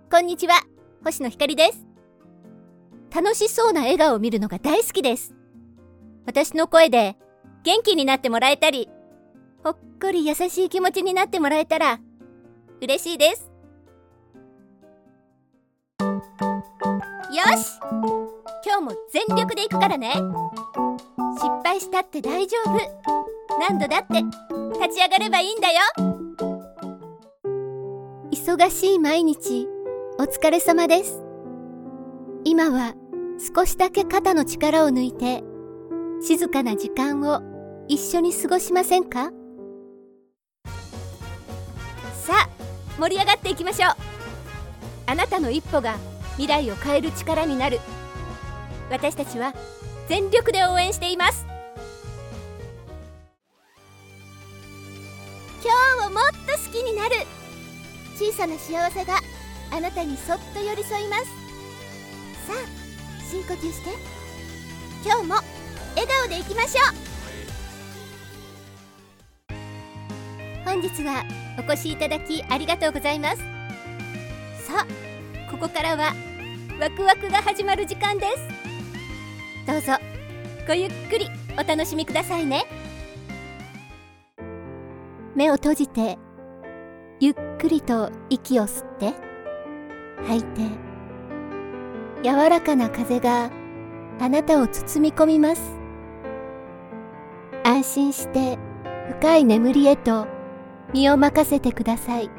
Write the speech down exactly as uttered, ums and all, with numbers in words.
こんにちは、星野ひかりです。楽しそうな笑顔を見るのが大好きです。私の声で元気になってもらえたり、ほっこり優しい気持ちになってもらえたら嬉しいです。よし、今日も全力でいくからね。失敗したって大丈夫。何度だって立ち上がればいいんだよ。忙しい毎日、お疲れ様です。今は少しだけ肩の力を抜いて、静かな時間を一緒に過ごしませんか？さあ、盛り上がっていきましょう。あなたの一歩が未来を変える力になる。私たちは全力で応援しています。今日をもっと好きになる小さな幸せがあなたにそっと寄り添います。さあ、深呼吸して、今日も笑顔でいきましょう。本日はお越しいただきありがとうございます。さあ、ここからはワクワクが始まる時間です。どうぞごゆっくりお楽しみくださいね。目を閉じてゆっくりと息を吸って吐いて、柔らかな風があなたを包み込みます。安心して深い眠りへと身を任せてください。